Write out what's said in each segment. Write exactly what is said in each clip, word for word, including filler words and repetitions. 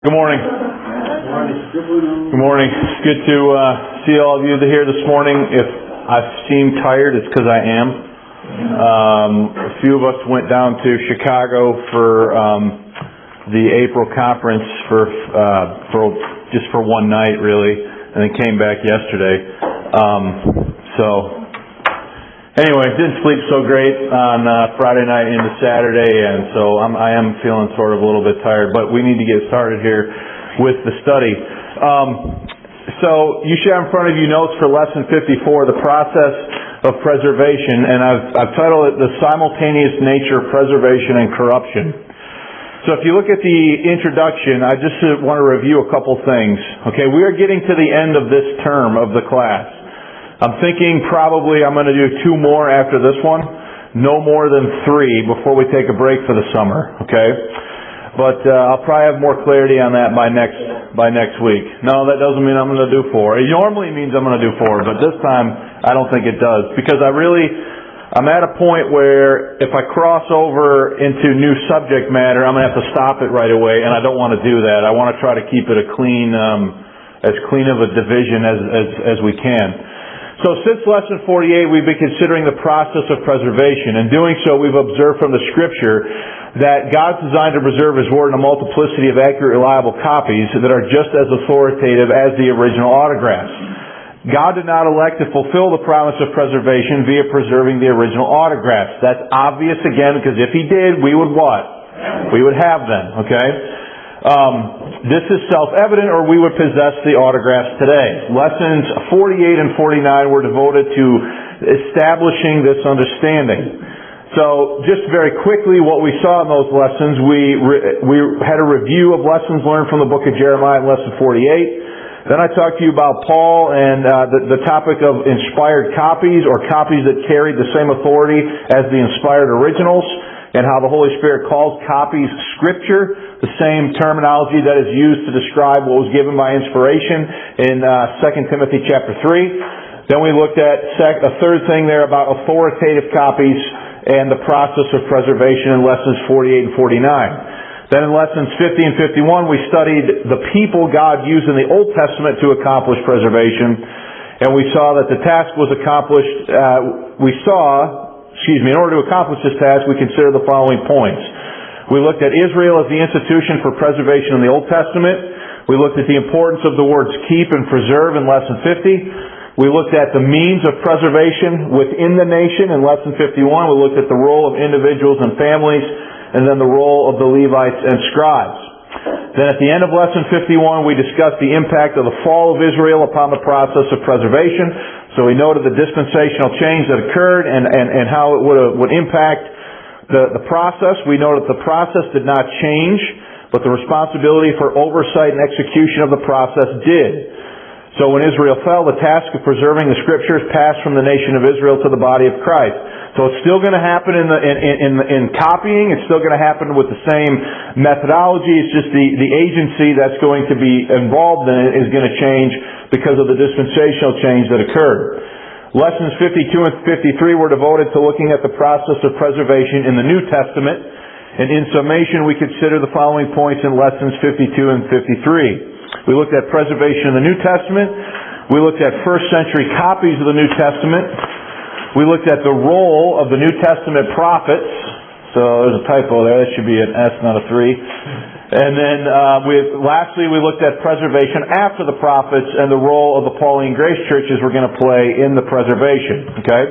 Good morning. Good morning. It's good to uh, see all of you here this morning. If I seem tired, it's because I am. Um, a few of us went down to Chicago for um, the April conference for uh, for just for one night, really, and then came back yesterday. Um, so anyway, didn't sleep so great on uh, Friday night into Saturday, and so I'm, I am feeling sort of a little bit tired. But we need to get started here with the study. Um, so you should have in front of you notes for lesson fifty-four, the process of preservation, and I've, I've titled it the simultaneous nature of preservation and corruption. So if you look at the introduction, I just want to review a couple things. Okay, we are getting to the end of this term of the class. I'm thinking probably I'm going to do two more after this one, no more than three before we take a break for the summer. Okay. But uh, I'll probably have more clarity on that by next by next week. No, that doesn't mean I'm going to do four. It normally means I'm going to do four, but this time I don't think it does. Because I really, I'm at a point where if I cross over into new subject matter, I'm going to have to stop it right away, and I don't want to do that. I want to try to keep it a clean, um, as clean of a division as, as, as we can. So since lesson forty-eight, we've been considering the process of preservation. In doing so, we've observed from the Scripture that God's designed to preserve His Word in a multiplicity of accurate, reliable copies that are just as authoritative as the original autographs. God did not elect to fulfill the promise of preservation via preserving the original autographs. That's obvious again, because if He did, we would what? We would have them, okay? Um, this is self-evident, or we would possess the autographs today. Lessons forty-eight and forty-nine were devoted to establishing this understanding. So, just very quickly, what we saw in those lessons, we re- we had a review of lessons learned from the book of Jeremiah in lesson forty-eight. Then I talked to you about Paul and uh, the, the topic of inspired copies, or copies that carried the same authority as the inspired originals, and how the Holy Spirit calls copies Scripture, the same terminology that is used to describe what was given by inspiration in uh, Second Timothy chapter three. Then we looked at sec- a third thing there about authoritative copies and the process of preservation in lessons forty-eight and forty-nine. Then in lessons fifty and fifty-one, we studied the people God used in the Old Testament to accomplish preservation. And we saw that the task was accomplished, uh, we saw, excuse me, in order to accomplish this task, we consider the following points. We looked at Israel as the institution for preservation in the Old Testament. We looked at the importance of the words keep and preserve in lesson fifty. We looked at the means of preservation within the nation in lesson fifty-one. We looked at the role of individuals and families, and then the role of the Levites and scribes. Then at the end of lesson fifty-one, we discussed the impact of the fall of Israel upon the process of preservation. So we noted the dispensational change that occurred and, and, and how it would, uh, would impact the, the process. We noted the process did not change, but the responsibility for oversight and execution of the process did. So when Israel fell, the task of preserving the Scriptures passed from the nation of Israel to the body of Christ. So it's still going to happen in the in, in, in copying. It's still going to happen with the same methodology. It's just the, the agency that's going to be involved in it is going to change because of the dispensational change that occurred. Lessons fifty-two and fifty-three were devoted to looking at the process of preservation in the New Testament. And in summation, we consider the following points in lessons fifty-two and fifty-three. We looked at preservation in the New Testament. We looked at first century copies of the New Testament. We looked at the role of the New Testament prophets. So there's a typo there. That should be an S, not a three. And then uh, we, lastly, we looked at preservation after the prophets and the role of the Pauline Grace churches were going to play in the preservation. Okay?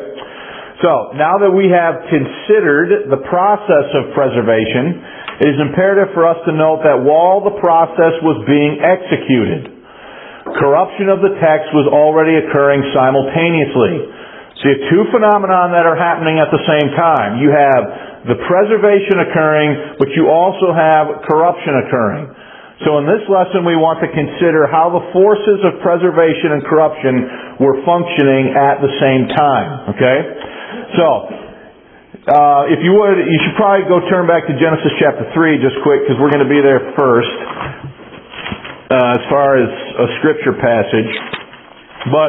So, now that we have considered the process of preservation, it is imperative for us to note that while the process was being executed, corruption of the text was already occurring simultaneously. So you have two phenomena that are happening at the same time. You have the preservation occurring, but you also have corruption occurring. So in this lesson we want to consider how the forces of preservation and corruption were functioning at the same time. Okay? So, Uh, if you would, you should probably go turn back to Genesis chapter three just quick, because we're going to be there first uh, as far as a scripture passage. But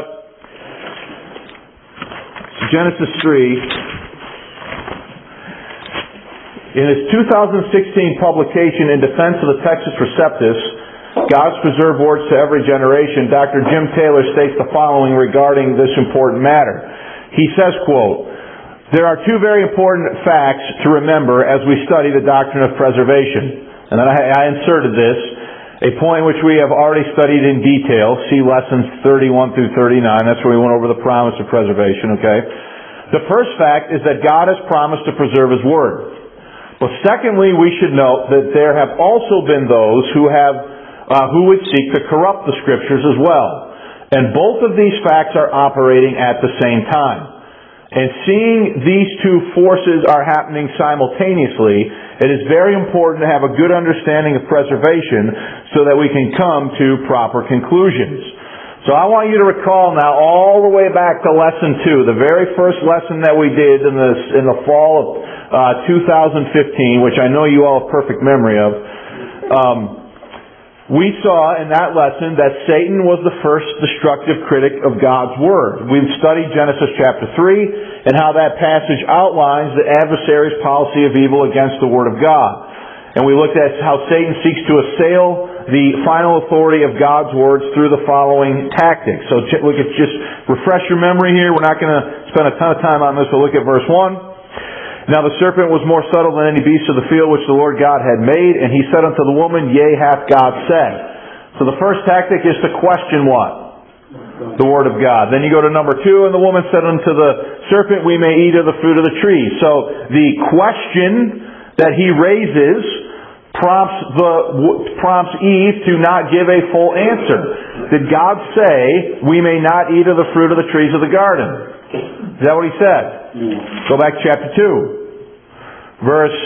Genesis three, in his two thousand sixteen publication in defense of the Textus Receptus, God's preserved words to every generation, Doctor Jim Taylor states the following regarding this important matter. He says, quote, "There are two very important facts to remember as we study the doctrine of preservation." And then I, I inserted this, a point which we have already studied in detail. See lessons thirty-one through thirty-nine. That's where we went over the promise of preservation, okay? The first fact is that God has promised to preserve His Word. But secondly, we should note that there have also been those who have uh, who would seek to corrupt the Scriptures as well. And both of these facts are operating at the same time. And seeing these two forces are happening simultaneously, it is very important to have a good understanding of preservation so that we can come to proper conclusions. So I want you to recall now all the way back to lesson two, the very first lesson that we did in the, in the fall of uh, two thousand fifteen, which I know you all have perfect memory of. Um, we saw in that lesson that Satan was the first destructive critic of God's Word. We've studied Genesis chapter three and how that passage outlines the adversary's policy of evil against the Word of God. And we looked at how Satan seeks to assail the final authority of God's words through the following tactics. So we could just refresh your memory here. We're not going to spend a ton of time on this. We'll look at verse one. "Now the serpent was more subtle than any beast of the field which the Lord God had made, and he said unto the woman, Yea, hath God said." So the first tactic is to question what? The Word of God. Then you go to number two, "And the woman said unto the serpent, We may eat of the fruit of the tree." So the question that he raises prompts the prompts Eve to not give a full answer. Did God say, "We may not eat of the fruit of the trees of the garden"? Is that what He said? Go back to chapter two. Verse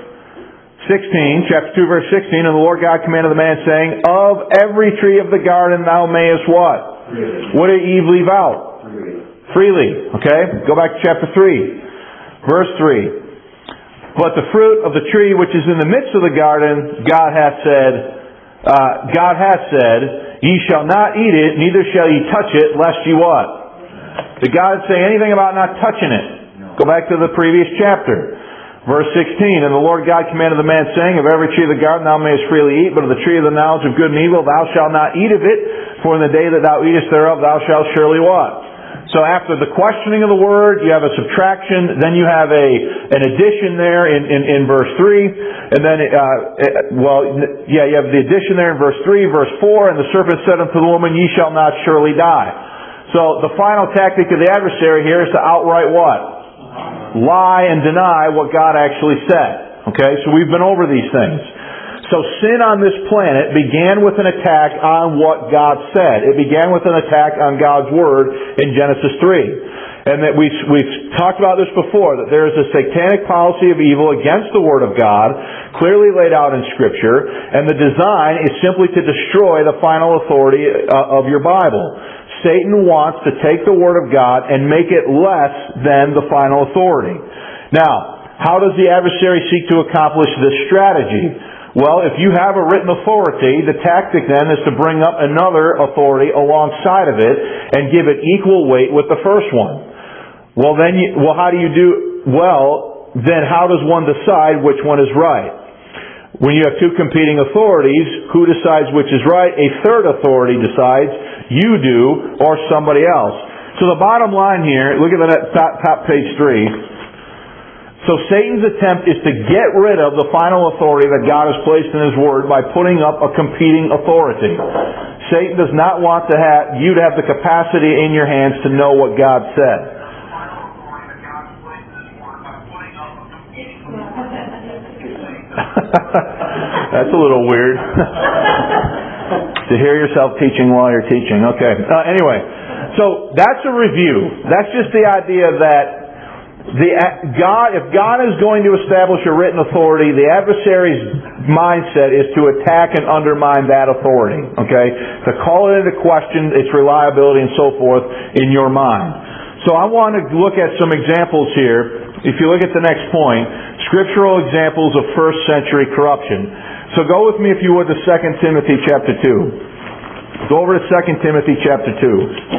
sixteen, chapter two, verse sixteen, "And the Lord God commanded the man, saying, Of every tree of the garden thou mayest" what? What did Eve leave out? Freely. Okay? Go back to chapter three. Verse three. "But the fruit of the tree which is in the midst of the garden, God hath said, uh, God hath said, Ye shall not eat it, neither shall ye touch it, lest ye" what? Did God say anything about not touching it? Go back to the previous chapter. Verse sixteen, "And the Lord God commanded the man, saying, Of every tree of the garden thou mayest freely eat, but of the tree of the knowledge of good and evil thou shalt not eat of it, for in the day that thou eatest thereof thou shalt surely" what? So after the questioning of the Word, you have a subtraction, then you have a an addition there in, in, in verse three, and then, uh, well, yeah, you have the addition there in verse three, verse four, "And the serpent said unto the woman, Ye shall not surely die." So the final tactic of the adversary here is to outright what? Lie and deny what God actually said. Okay, so we've been over these things. So sin on this planet began with an attack on what God said. It began with an attack on God's Word in Genesis three. And that we've, we've talked about this before, that there is a satanic policy of evil against the Word of God, clearly laid out in Scripture, and the design is simply to destroy the final authority of your Bible. Satan wants to take the Word of God and make it less than the final authority. Now, how does the adversary seek to accomplish this strategy? Well, if you have a written authority, the tactic then is to bring up another authority alongside of it and give it equal weight with the first one. Well, then, you, well, how do you do? Well, then how does one decide which one is right? When you have two competing authorities, who decides which is right? A third authority decides. You do, or somebody else. So the bottom line here, look at that top, top page three. So Satan's attempt is to get rid of the final authority that God has placed in His Word by putting up a competing authority. Satan does not want to have you to have the capacity in your hands to know what God said. That's a little weird. To hear yourself teaching while you're teaching. Okay. Uh, anyway, so that's a review. That's just the idea that the God, if God is going to establish a written authority, the adversary's mindset is to attack and undermine that authority. Okay, to call it into question, its reliability and so forth in your mind. So I want to look at some examples here. If you look at the next point, scriptural examples of first century corruption. So go with me, if you would, to Second Timothy chapter two. Go over to Second Timothy chapter two.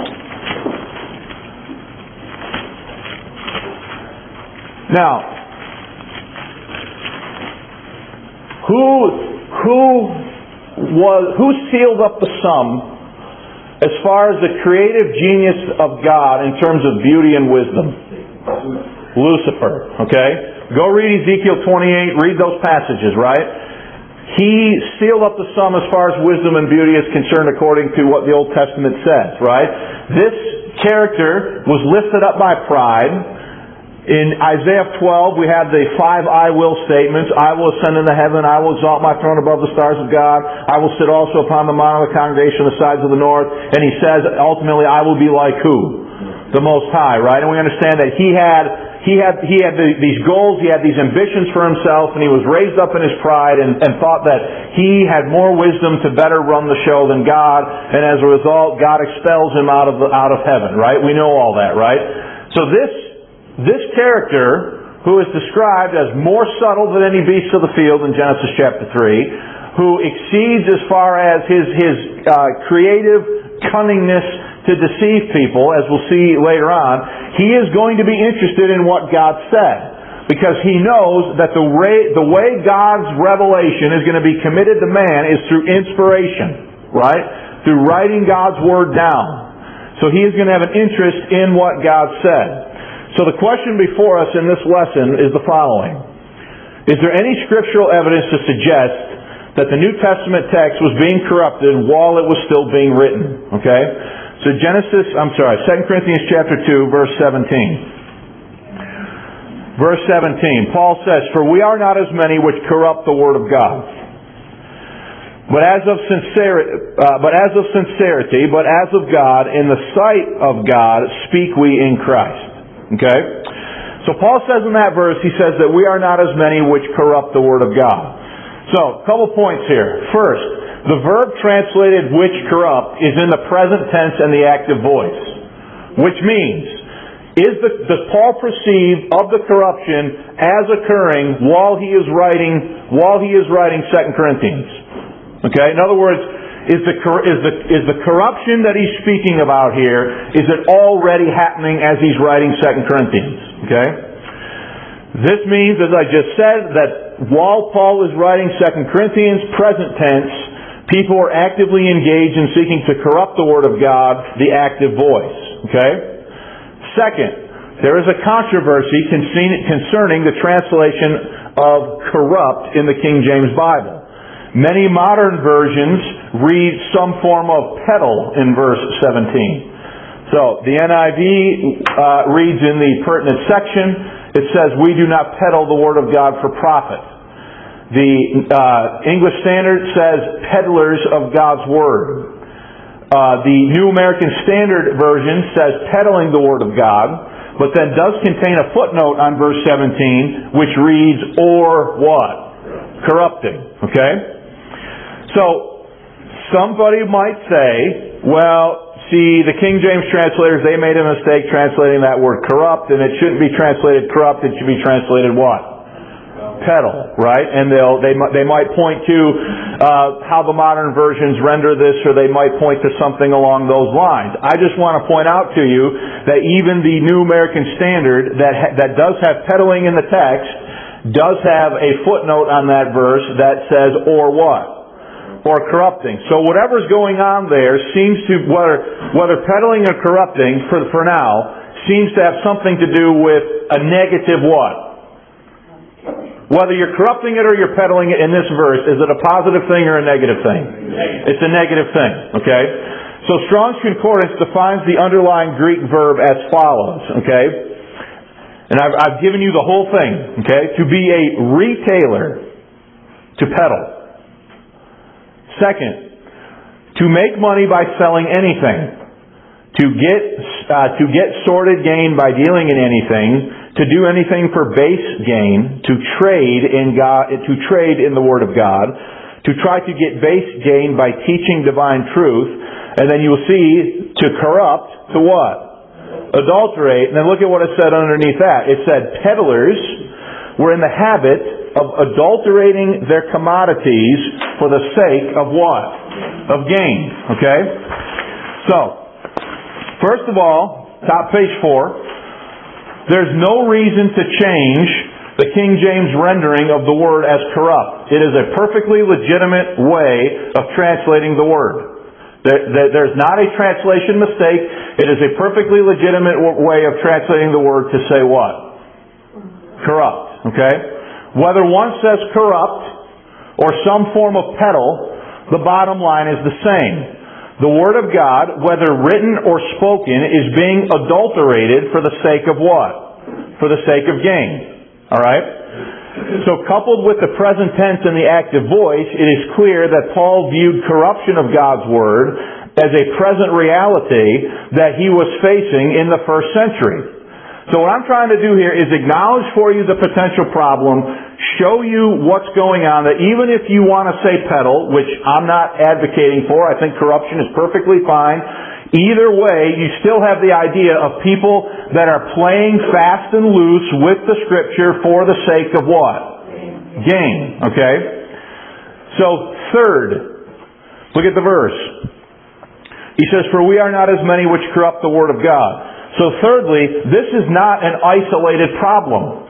Now, who who was, who sealed up the sum as far as the creative genius of God in terms of beauty and wisdom? Lucifer, okay? Go read Ezekiel twenty-eight, read those passages, right? He sealed up the sum as far as wisdom and beauty is concerned according to what the Old Testament says, right? This character was lifted up by pride. In Isaiah twelve, we have the five I will statements. I will ascend into heaven. I will exalt my throne above the stars of God. I will sit also upon the mount of the congregation on the sides of the north. And he says, ultimately, I will be like who? The Most High, right? And we understand that he had he had he had the, these goals, he had these ambitions for himself, and he was raised up in his pride and, and thought that he had more wisdom to better run the show than God. And as a result, God expels him out of the, out of heaven, right? We know all that, right? So this This character, who is described as more subtle than any beast of the field in Genesis chapter three, who exceeds as far as his, his uh, creative cunningness to deceive people, as we'll see later on, he is going to be interested in what God said. Because he knows that the way, the way God's revelation is going to be committed to man is through inspiration, right? Through writing God's Word down. So he is going to have an interest in what God said. So the question before us in this lesson is the following. Is there any scriptural evidence to suggest that the New Testament text was being corrupted while it was still being written? Okay? So Genesis, I'm sorry, Second Corinthians chapter two, verse seventeen. Verse seventeen, Paul says, "For we are not as many which corrupt the word of God. But as of sincerity, uh, but as of sincerity, but as of God, in the sight of God, speak we in Christ." Okay? So Paul says in that verse, he says that we are not as many which corrupt the Word of God. So, a couple points here. First, the verb translated which corrupt is in the present tense and the active voice. Which means, is the, does Paul perceive of the corruption as occurring while he is writing, while he is writing Second Corinthians? Okay? In other words, Is the, is the is the corruption that he's speaking about here, is it already happening as he's writing Second Corinthians? Okay? This means, as I just said, that while Paul is writing Second Corinthians, present tense, people are actively engaged in seeking to corrupt the Word of God, the active voice. Okay? Second, there is a controversy concerning the translation of corrupt in the King James Bible. Many modern versions read some form of peddle in verse seventeen. So, the N I V uh, reads in the pertinent section, it says, "We do not peddle the Word of God for profit." The uh, English Standard says, "peddlers of God's Word." Uh, the New American Standard Version says, "peddling the Word of God," but then does contain a footnote on verse seventeen, which reads, "or what? Corrupting." Okay? So, somebody might say, well, see, the King James translators, they made a mistake translating that word corrupt, and it shouldn't be translated corrupt, it should be translated what? Peddle, right? And they'll, they, they might point to uh, how the modern versions render this, or they might point to something along those lines. I just want to point out to you that even the New American Standard that, ha- that does have peddling in the text does have a footnote on that verse that says, or what? Or corrupting. So whatever's going on there seems to, whether whether peddling or corrupting, for for now, seems to have something to do with a negative what? Whether you're corrupting it or you're peddling it in this verse, is it a positive thing or a negative thing? It's a negative thing, okay? So Strong's Concordance defines the underlying Greek verb as follows, okay? And I've, I've given you the whole thing, okay? To be a retailer, to peddle. Second, to make money by selling anything, to get uh, to get sordid gain by dealing in anything, to do anything for base gain, to trade in God, to trade in the Word of God, to try to get base gain by teaching divine truth, and then you'll see to corrupt, to what? Adulterate. And then look at what it said underneath that. It said peddlers were in the habit of adulterating their commodities for the sake of what? Of gain. Okay? So, first of all, top page four, there's no reason to change the King James rendering of the word as corrupt. It is a perfectly legitimate way of translating the word. There, there, there's not a translation mistake. It is a perfectly legitimate way of translating the word to say what? Corrupt. Okay? Whether one says corrupt or some form of peddle, the bottom line is the same. The Word of God, whether written or spoken, is being adulterated for the sake of what? For the sake of gain. Alright? So coupled with the present tense and the active voice, it is clear that Paul viewed corruption of God's Word as a present reality that he was facing in the first century. So what I'm trying to do here is acknowledge for you the potential problem, show you what's going on, that even if you want to say peddle, which I'm not advocating for, I think corruption is perfectly fine, either way, you still have the idea of people that are playing fast and loose with the Scripture for the sake of what? Gain. Okay? So, third, look at the verse. He says, "For we are not as many which corrupt the Word of God." So thirdly, this is not an isolated problem.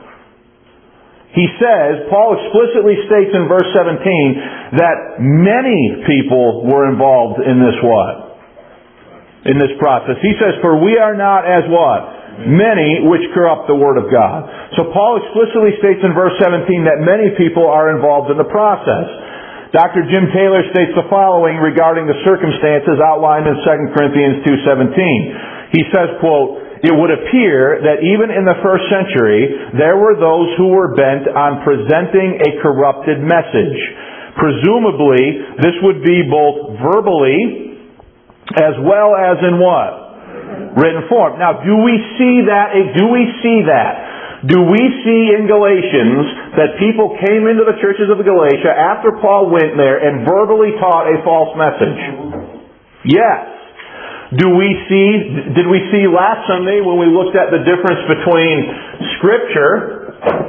He says, Paul explicitly states in verse seventeen that many people were involved in this what? In this process. He says, "For we are not as what? Many which corrupt the Word of God." So Paul explicitly states in verse seventeen that many people are involved in the process. Doctor Jim Taylor states the following regarding the circumstances outlined in Second Corinthians two seventeen. He says, quote, "It would appear that even in the first century, there were those who were bent on presenting a corrupted message. Presumably, this would be both verbally as well as in what? Written form." Now, do we see that? Do we see that? Do we see in Galatians that people came into the churches of Galatia after Paul went there and verbally taught a false message? Yes. Do we see, did we see last Sunday when we looked at the difference between Scripture,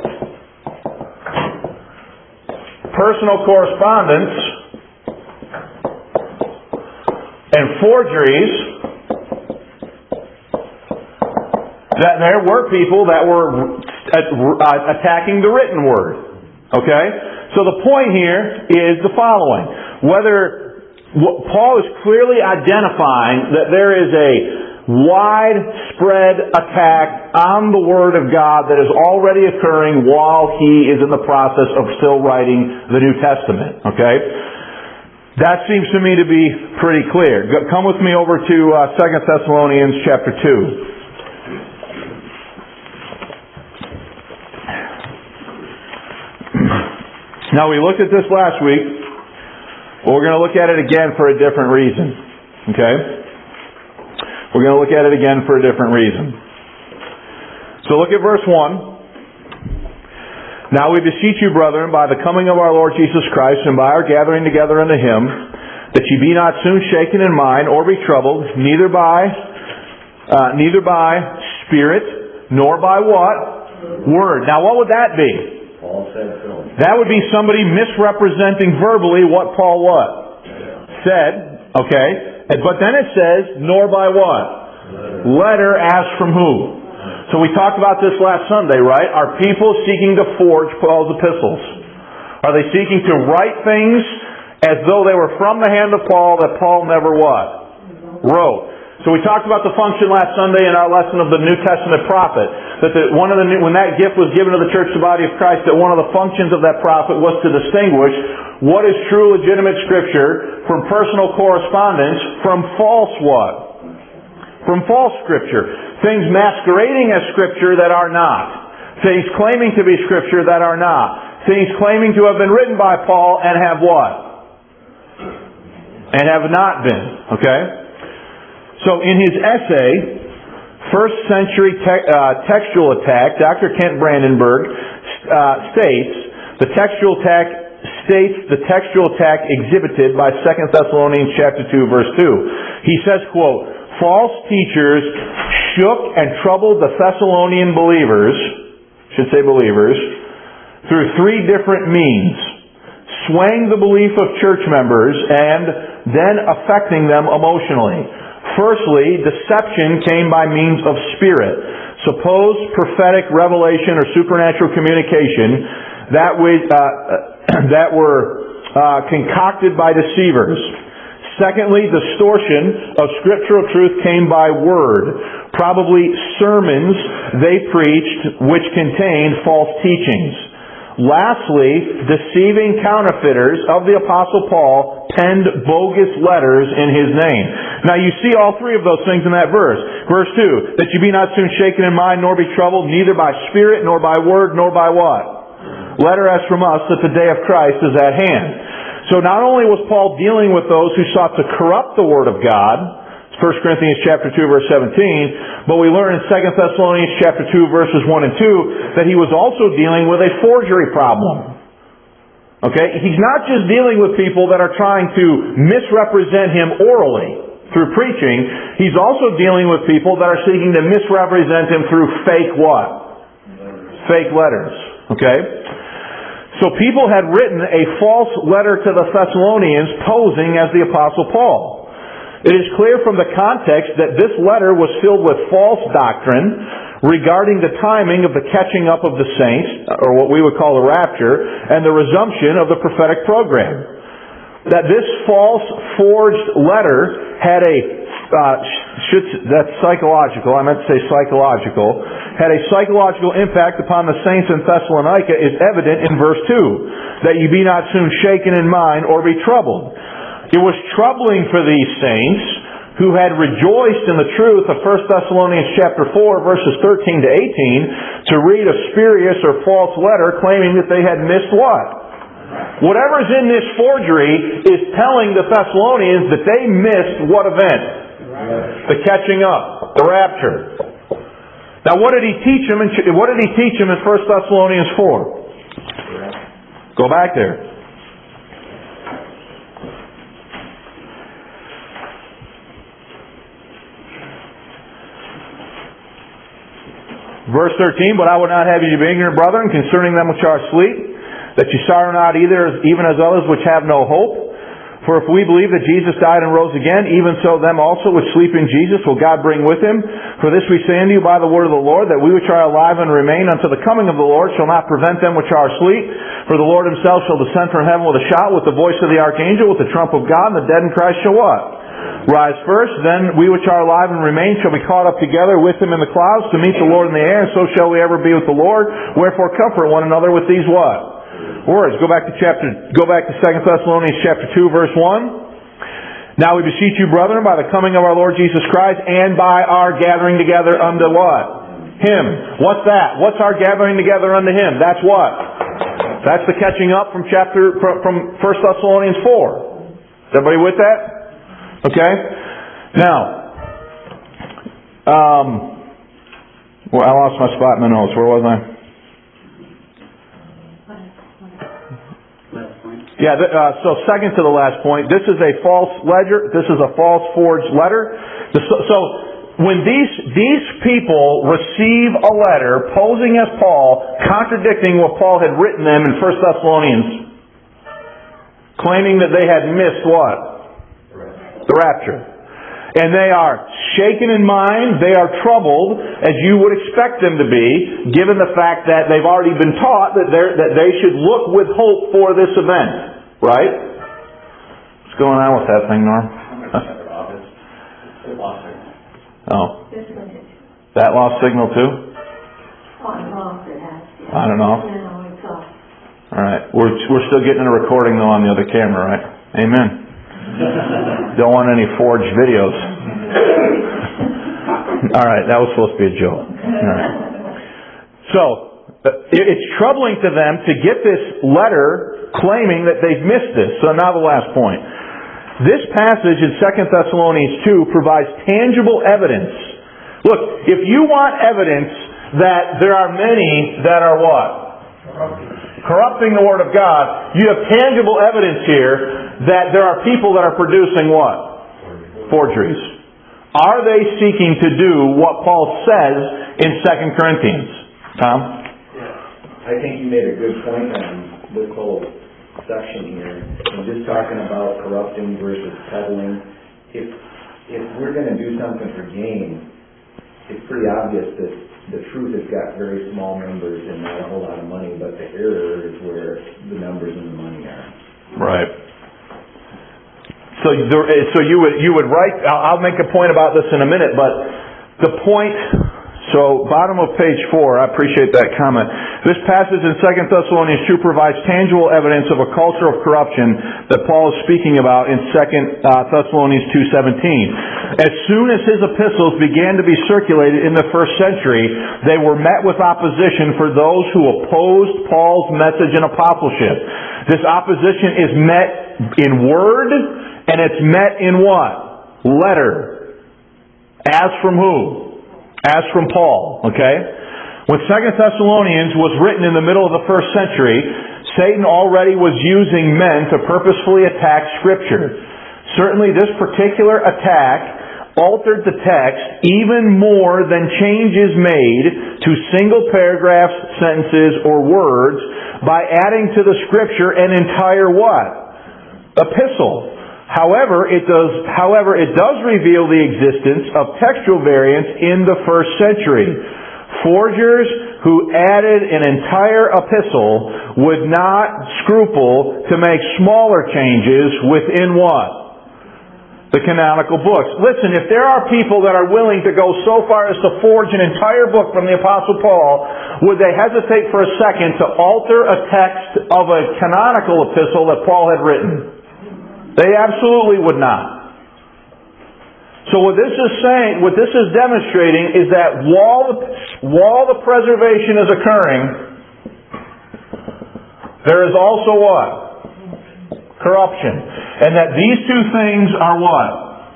personal correspondence, and forgeries, that there were people that were attacking the written word. Okay? So the point here is the following. Whether Paul is clearly identifying that there is a widespread attack on the Word of God that is already occurring while he is in the process of still writing the New Testament. Okay? That seems to me to be pretty clear. Come with me over to uh, Second Thessalonians chapter two. Now we looked at this last week. Well, we're going to look at it again for a different reason. Okay? We're going to look at it again for a different reason. So look at verse one. "Now we beseech you, brethren, by the coming of our Lord Jesus Christ, and by our gathering together unto Him, that ye be not soon shaken in mind, or be troubled, neither by uh, neither by spirit, nor by what? Word." Now what would that be? Paul said so. That would be somebody misrepresenting verbally what Paul what? Said. Okay. But then it says, nor by what? Letter. Letter as from who? So we talked about this last Sunday, right? Are people seeking to forge Paul's epistles? Are they seeking to write things as though they were from the hand of Paul that Paul never what? Wrote. So we talked about the function last Sunday in our lesson of the New Testament prophet. That the, one of the when that gift was given to the church, the body of Christ, that one of the functions of that prophet was to distinguish what is true legitimate Scripture from personal correspondence from false what? From false Scripture. Things masquerading as Scripture that are not. Things claiming to be Scripture that are not. Things claiming to have been written by Paul and have what? And have not been. Okay? So in his essay, First Century te- uh, Textual Attack, Doctor Kent Brandenburg uh, states, the textual attack states the textual attack exhibited by Second Thessalonians chapter two, verse two. He says, quote, "False teachers shook and troubled the Thessalonian believers," should say believers, "through three different means, swaying the belief of church members and then affecting them emotionally. Firstly, deception came by means of spirit, supposed prophetic revelation or supernatural communication that, we, uh, that were uh, concocted by deceivers. Secondly, distortion of scriptural truth came by word, probably sermons they preached which contained false teachings. Lastly, deceiving counterfeiters of the Apostle Paul penned bogus letters in his name. Now you see all three of those things in that verse. Verse two, that you be not soon shaken in mind, nor be troubled, neither by spirit, nor by word, nor by what? Letter as from us, that the day of Christ is at hand. So not only was Paul dealing with those who sought to corrupt the Word of God, First Corinthians chapter two, verse seventeen, but we learn in Second Thessalonians chapter two, verses one and two, that he was also dealing with a forgery problem. Okay? He's not just dealing with people that are trying to misrepresent him orally through preaching. He's also dealing with people that are seeking to misrepresent him through fake what? Fake letters. Okay? So people had written a false letter to the Thessalonians posing as the Apostle Paul. It is clear from the context that this letter was filled with false doctrine regarding the timing of the catching up of the saints, or what we would call the rapture, and the resumption of the prophetic program. That this false, forged letter had a, uh, should, that's psychological, I meant to say psychological, had a psychological impact upon the saints in Thessalonica is evident in verse two, that you be not soon shaken in mind or be troubled. It was troubling for these saints who had rejoiced in the truth of First Thessalonians chapter four, verses thirteen to eighteen, to read a spurious or false letter claiming that they had missed what? Whatever's in this forgery is telling the Thessalonians that they missed what event? The catching up, the rapture. Now what did he teach them in, what did he teach them in First Thessalonians four? Go back there. Verse thirteen, but I would not have you to be ignorant, brethren, concerning them which are asleep, that you sorrow not either, even as others which have no hope. For if we believe that Jesus died and rose again, even so them also which sleep in Jesus will God bring with him. For this we say unto you by the word of the Lord, that we which are alive and remain unto the coming of the Lord shall not prevent them which are asleep. For the Lord himself shall descend from heaven with a shout, with the voice of the archangel, with the trump of God, and the dead in Christ shall what? Rise first, then we which are alive and remain shall be caught up together with him in the clouds to meet the Lord in the air, and so shall we ever be with the Lord. Wherefore comfort one another with these what? Words. Go back to chapter, go back to Second Thessalonians chapter two, verse one. Now we beseech you, brethren, by the coming of our Lord Jesus Christ, and by our gathering together unto what? Him. What's that? What's our gathering together unto Him? That's what? That's the catching up from chapter from, from First Thessalonians four. Is everybody with that? Okay. Now, um, well, I lost my spot in the notes. Where was I? Yeah, uh, so second to the last point, this is a false ledger, this is a false forged letter. So when these these people receive a letter posing as Paul, contradicting what Paul had written them in First Thessalonians, claiming that they had missed what? The rapture. And they are shaken in mind, they are troubled, as you would expect them to be, given the fact that they've already been taught that, that they should look with hope for this event. Right? What's going on with that thing, Norm? Oh. That lost signal too? I don't know. Alright. We're, we're still getting a recording though on the other camera, right? Amen. Don't want any forged videos. Alright, that was supposed to be a joke. Alright. So, it's troubling to them to get this letter claiming that they've missed this. So now the last point. This passage in Second Thessalonians two provides tangible evidence. Look, if you want evidence that there are many that are what? Corrupting the Word of God, you have tangible evidence here that there are people that are producing what? Forgeries. Are they seeking to do what Paul says in Second Corinthians? Tom? Yeah. I think you made a good point on this whole section here. And just talking about corrupting versus peddling. If if we're going to do something for gain, it's pretty obvious that the truth has got very small numbers and not a whole lot of money, but the error is where the numbers and the money are. Right. So, there, so you would you would write. I'll make a point about this in a minute, but the point. So, bottom of page four. I appreciate that comment. This passage in Second Thessalonians two provides tangible evidence of a culture of corruption that Paul is speaking about in Second Thessalonians two seventeen. As soon as his epistles began to be circulated in the first century, they were met with opposition for those who opposed Paul's message and apostleship. This opposition is met in word, and it's met in what? Letter. As from who? As from Paul. Okay? When Second Thessalonians was written in the middle of the first century, Satan already was using men to purposefully attack Scripture. Certainly this particular attack altered the text even more than changes made to single paragraphs, sentences, or words by adding to the Scripture an entire what? Epistle. However, it does, however, it does reveal the existence of textual variants in the first century. Forgers who added an entire epistle would not scruple to make smaller changes within what? The canonical books. Listen, if there are people that are willing to go so far as to forge an entire book from the Apostle Paul, would they hesitate for a second to alter a text of a canonical epistle that Paul had written? They absolutely would not. So what this is saying, what this is demonstrating is that while the, while the preservation is occurring, there is also what? Corruption. And that these two things are what?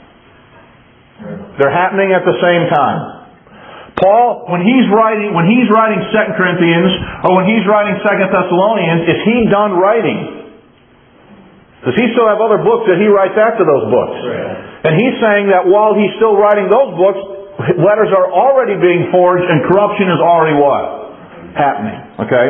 They're happening at the same time. Paul, when he's writing, when he's writing Second Corinthians, or when he's writing Second Thessalonians, is he done writing? Does he still have other books that he writes after those books? Right. And he's saying that while he's still writing those books, letters are already being forged and corruption is already what? Happening. Okay?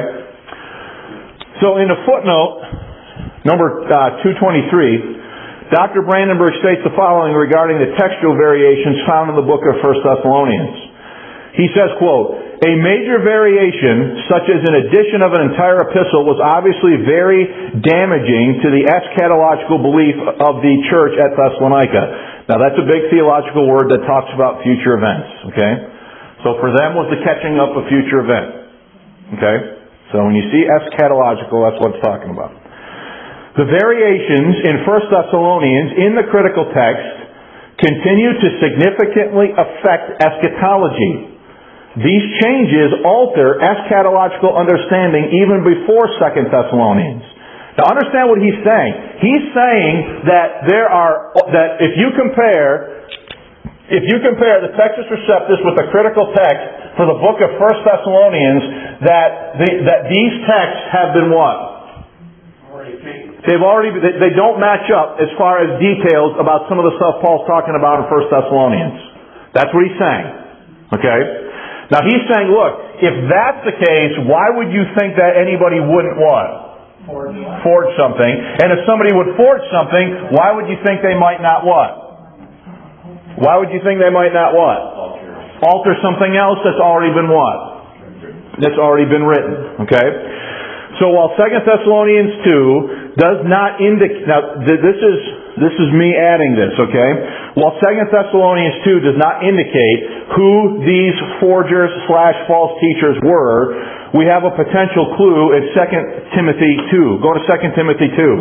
So in the footnote, number uh, two twenty-three, Doctor Brandenburg states the following regarding the textual variations found in the book of First Thessalonians. He says, quote, a major variation, such as an addition of an entire epistle, was obviously very damaging to the eschatological belief of the church at Thessalonica. Now that's a big theological word that talks about future events. Okay? So for them was the catching up of future events. Okay? So when you see eschatological, that's what it's talking about. The variations in First Thessalonians in the critical text continue to significantly affect eschatology. These changes alter eschatological understanding even before Second Thessalonians. Now understand what he's saying. He's saying that there are that if you compare if you compare the Textus Receptus with the critical text for the book of First Thessalonians, that the, that these texts have been what? Already changed. They've already they, they don't match up as far as details about some of the stuff Paul's talking about in First Thessalonians. That's what he's saying. Okay? Now he's saying, look, if that's the case, why would you think that anybody wouldn't what? Forge. Forge something. And if somebody would forge something, why would you think they might not what? Why would you think they might not what? Alter. Alter something else that's already been what? That's already been written. Okay? So while Second Thessalonians two does not indicate, now this is this is me adding this, okay? While Second Thessalonians two does not indicate who these forgers slash false teachers were, we have a potential clue in Second Timothy two. Go to Second Timothy two.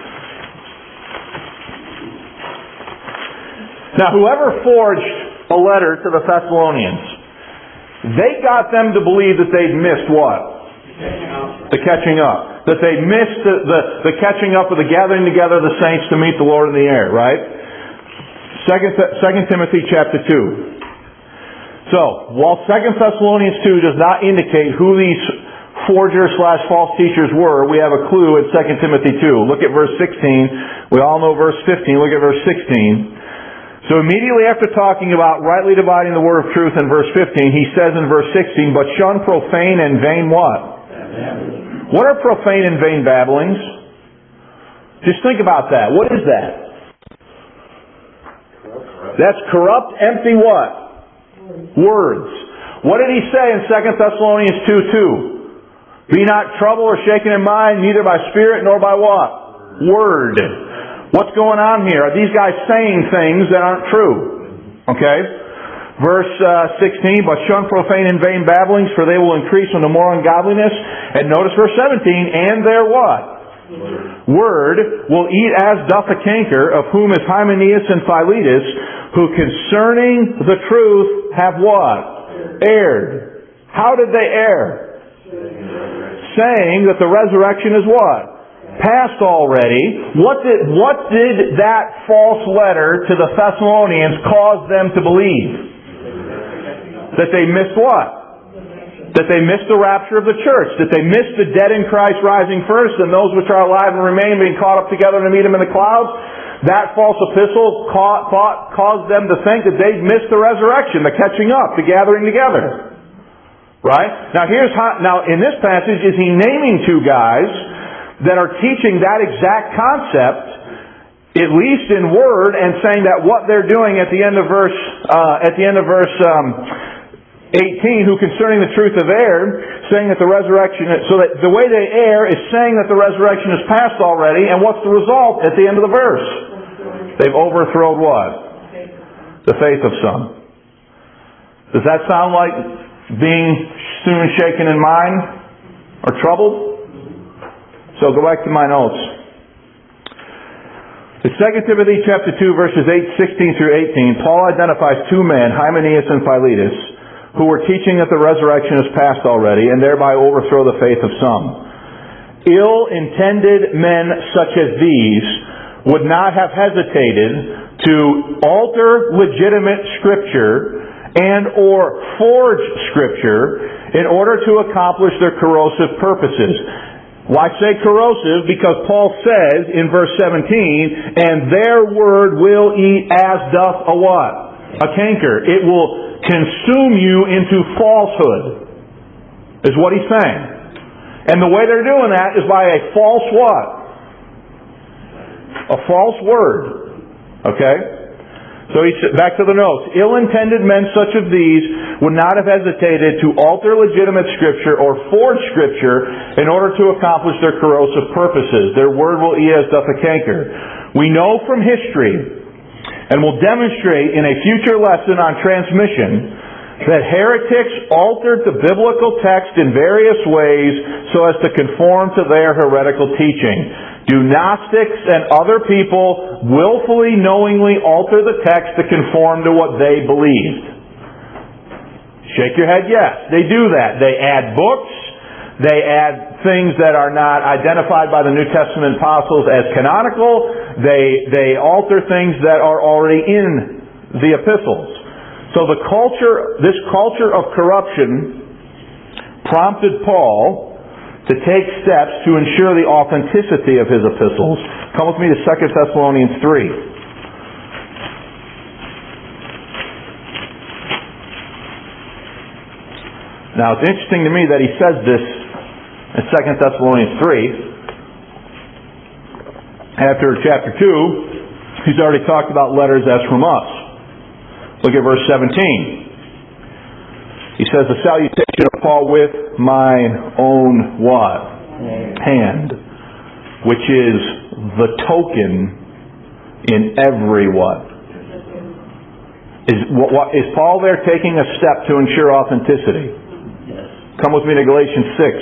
Now, whoever forged a letter to the Thessalonians, they got them to believe that they'd missed what? The catching up. That they missed the, the, the catching up of the gathering together of the saints to meet the Lord in the air, right? Second, Second Timothy chapter two. So, while Second Thessalonians two does not indicate who these forgers slash false teachers were, we have a clue in Second Timothy two. Look at verse sixteen. We all know verse fifteen. Look at verse sixteen. So immediately after talking about rightly dividing the word of truth in verse fifteen, he says in verse sixteen, but shun profane and vain what? What are profane and vain babblings? Just think about that. What is that? That's corrupt, empty what? Words. What did he say in Second Thessalonians two two? Be not troubled or shaken in mind, neither by spirit nor by what? Word. What's going on here? Are these guys saying things that aren't true? Okay? Verse uh, sixteen, but shun profane and vain babblings, for they will increase unto more ungodliness. And notice verse seventeen, and their what? Word will eat as doth a canker, of whom is Hymenaeus and Philetus, who concerning the truth have what? Erred. How did they err? Saying that the resurrection is what? Past already. What did, what did that false letter to the Thessalonians cause them to believe? That they missed what? That they missed the rapture of the church. That they missed the dead in Christ rising first, and those which are alive and remain being caught up together to meet Him in the clouds. That false epistle caught, thought, caused them to think that they'd missed the resurrection, the catching up, the gathering together. Right? Now here's how, now in this passage, is he naming two guys that are teaching that exact concept, at least in word, and saying that what they're doing at the end of verse, uh, at the end of verse, um, eighteen, who concerning the truth of err, saying that the resurrection, so that the way they err is saying that the resurrection is past already, and what's the result at the end of the verse? They've overthrown what? The faith of some. Does that sound like being soon shaken in mind or troubled? So go back to my notes. In Second Timothy chapter two, verses eight, sixteen through eighteen, Paul identifies two men, Hymenaeus and Philetus, who were teaching that the resurrection is past already, and thereby overthrow the faith of some. Ill-intended men such as these would not have hesitated to alter legitimate Scripture and or forge Scripture in order to accomplish their corrosive purposes. Why say corrosive? Because Paul says in verse seventeen, and their word will eat as doth a what? A canker. It will consume you into falsehood, is what he's saying. And the way they're doing that is by a false what? A false word. Okay? So he said, back to the notes. Ill-intended men such of these would not have hesitated to alter legitimate Scripture or forge Scripture in order to accomplish their corrosive purposes. Their word will eat as doth a canker. We know from history, and will demonstrate in a future lesson on transmission, that heretics altered the biblical text in various ways so as to conform to their heretical teaching. Do Gnostics and other people willfully, knowingly alter the text to conform to what they believed? Shake your head, yes. They do that. They add books. They add things that are not identified by the New Testament apostles as canonical. They, they alter things that are already in the epistles. So the culture, this culture of corruption prompted Paul to take steps to ensure the authenticity of his epistles. Come with me to Second Thessalonians three. Now it's interesting to me that he says this in Second Thessalonians three. After chapter two, he's already talked about letters as from us. Look at verse seventeen. He says, the salutation of Paul with mine own what? Hand. Which is the token in every what? Is, what, is Paul there taking a step to ensure authenticity? Yes. Come with me to Galatians six.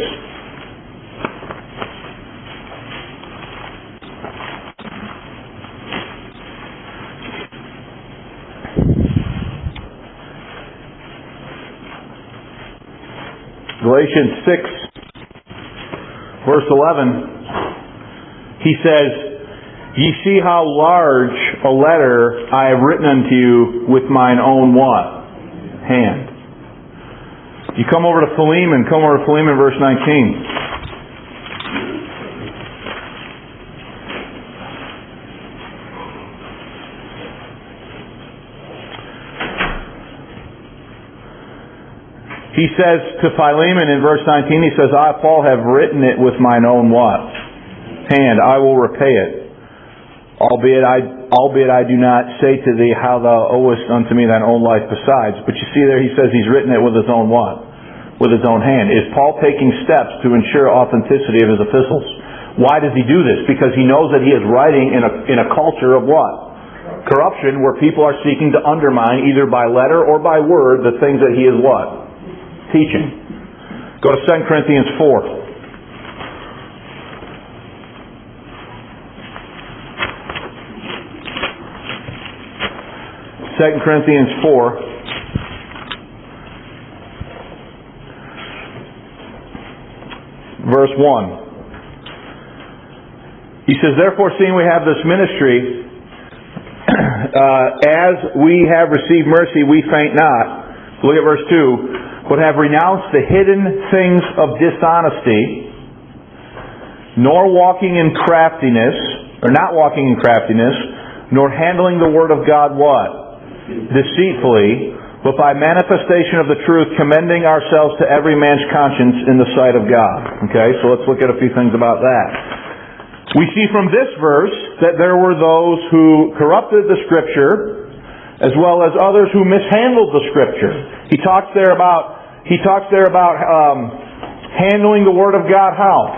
Galatians six, verse eleven, he says, ye see how large a letter I have written unto you with mine own what? Hand. You come over to Philemon, come over to Philemon, verse nineteen. He says to Philemon in verse nineteen, he says, I, Paul, have written it with mine own what? Hand. I will repay it. Albeit I, albeit I do not say to thee how thou owest unto me thine own life besides. But you see there he says he's written it with his own what? With his own hand. Is Paul taking steps to ensure authenticity of his epistles? Why does he do this? Because he knows that he is writing in a, in a culture of what? Corruption, where people are seeking to undermine, either by letter or by word, the things that he is what? Teaching. Go to Second Corinthians four. Second Corinthians four. Verse one. He says, therefore, seeing we have this ministry, uh, as we have received mercy, we faint not. Look at verse two. But have renounced the hidden things of dishonesty, nor walking in craftiness, or not walking in craftiness, nor handling the word of God what? Deceitfully, but by manifestation of the truth, commending ourselves to every man's conscience in the sight of God. Okay, so let's look at a few things about that. We see from this verse that there were those who corrupted the Scripture, as well as others who mishandled the Scripture. He talks there about he talks there about um, handling the Word of God how?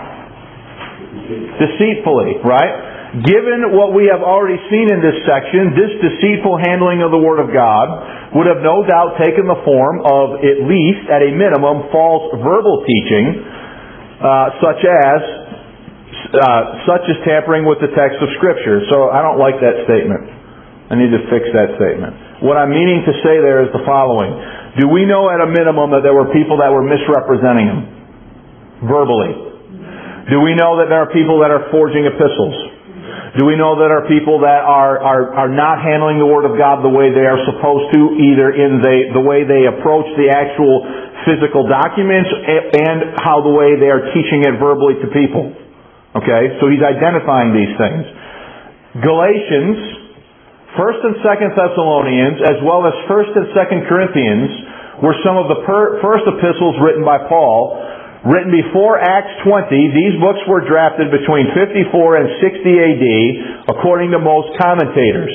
Deceitfully, right? Given what we have already seen in this section, this deceitful handling of the Word of God would have no doubt taken the form of, at least, at a minimum, false verbal teaching, uh, such as uh, such as tampering with the text of Scripture. So I don't like that statement. I need to fix that statement. What I'm meaning to say there is the following. Do we know at a minimum that there were people that were misrepresenting Him verbally? Do we know that there are people that are forging epistles? Do we know that there are people that are, are, are not handling the Word of God the way they are supposed to, either in the, the way they approach the actual physical documents and how the way they are teaching it verbally to people? Okay, so he's identifying these things. Galatians, First and Second Thessalonians, as well as First and Second Corinthians, were some of the per, first epistles written by Paul. Written before Acts twenty, these books were drafted between fifty-four and sixty A D, according to most commentators.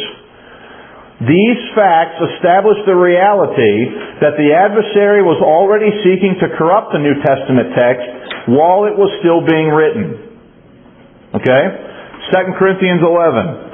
These facts establish the reality that the adversary was already seeking to corrupt the New Testament text while it was still being written. Okay? Second Corinthians eleven.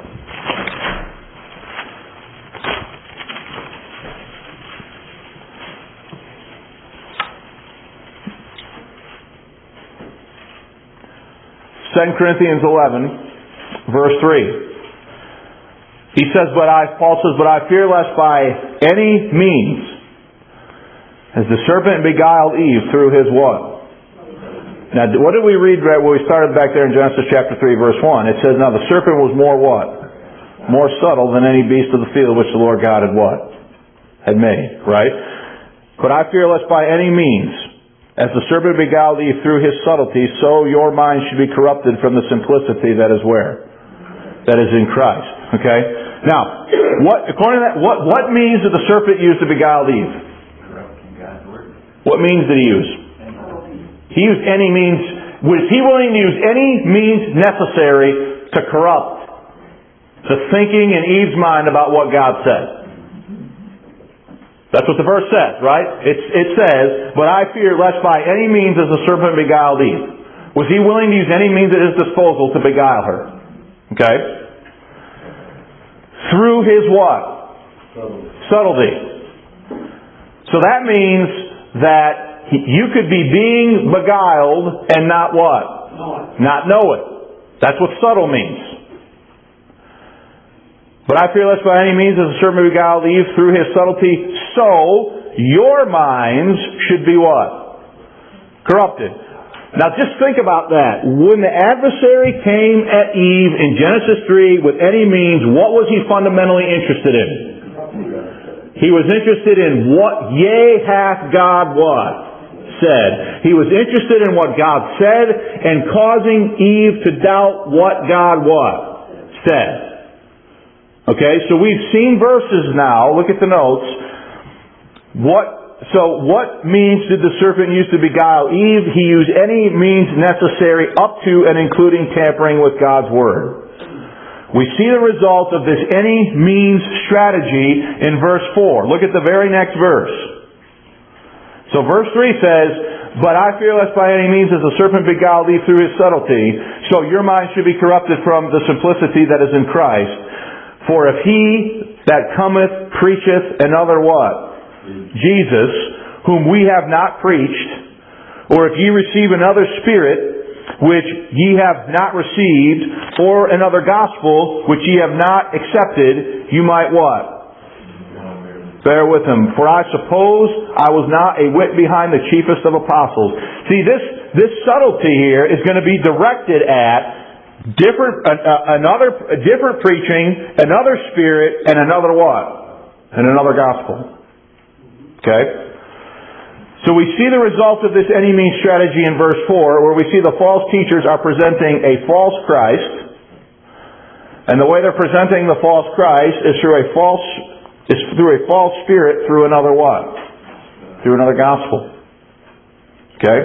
Second Corinthians eleven, verse three. He says, but I, Paul says, but I fear lest by any means, as the serpent beguiled Eve through his what? Now, what did we read right when we started back there in Genesis chapter three, verse one? It says, now the serpent was more what? More subtle than any beast of the field which the Lord God had what? Had made, right? But I fear lest by any means, as the serpent beguiled Eve through his subtlety, so your mind should be corrupted from the simplicity that is where? That is in Christ. Okay? Now, what according to that, what, what means did the serpent use to beguile Eve? What means did he use? He used any means. Was he willing to use any means necessary to corrupt the thinking in Eve's mind about what God said? That's what the verse says, right? It, it says, but I fear lest by any means as the serpent beguiled Eve. Was he willing to use any means at his disposal to beguile her? Okay? Through his what? Subtlety. Subtlety. So that means that he, you could be being beguiled and not what? Know it. Not know it. That's what subtle means. But I fear lest by any means as the serpent beguiled Eve through his subtlety, so your minds should be what? Corrupted. Now just think about that. When the adversary came at Eve in Genesis three with any means, what was he fundamentally interested in? He was interested in what yea hath God what? Said. He was interested in what God said and causing Eve to doubt what God what? Said. Okay, so we've seen verses now. Look at the notes. What? So what means did the serpent use to beguile Eve? He used any means necessary up to and including tampering with God's Word. We see the result of this any means strategy in verse four. Look at the very next verse. So verse three says, "But I fear lest by any means as the serpent beguiled Eve through his subtlety, so your mind should be corrupted from the simplicity that is in Christ. For if he that cometh preacheth another" what? Jesus, "whom we have not preached, or if ye receive another spirit, which ye have not received, or another gospel, which ye have not accepted, you might" what? Bear with him. "For I suppose I was not a whit behind the chiefest of apostles." See, this this subtlety here is going to be directed at different, uh, another different preaching, another spirit, and another what? And another gospel. Okay? So we see the result of this any means strategy in verse four, where we see the false teachers are presenting a false Christ, and the way they're presenting the false Christ is through a false is through a false spirit, through another what? Through another gospel. Okay?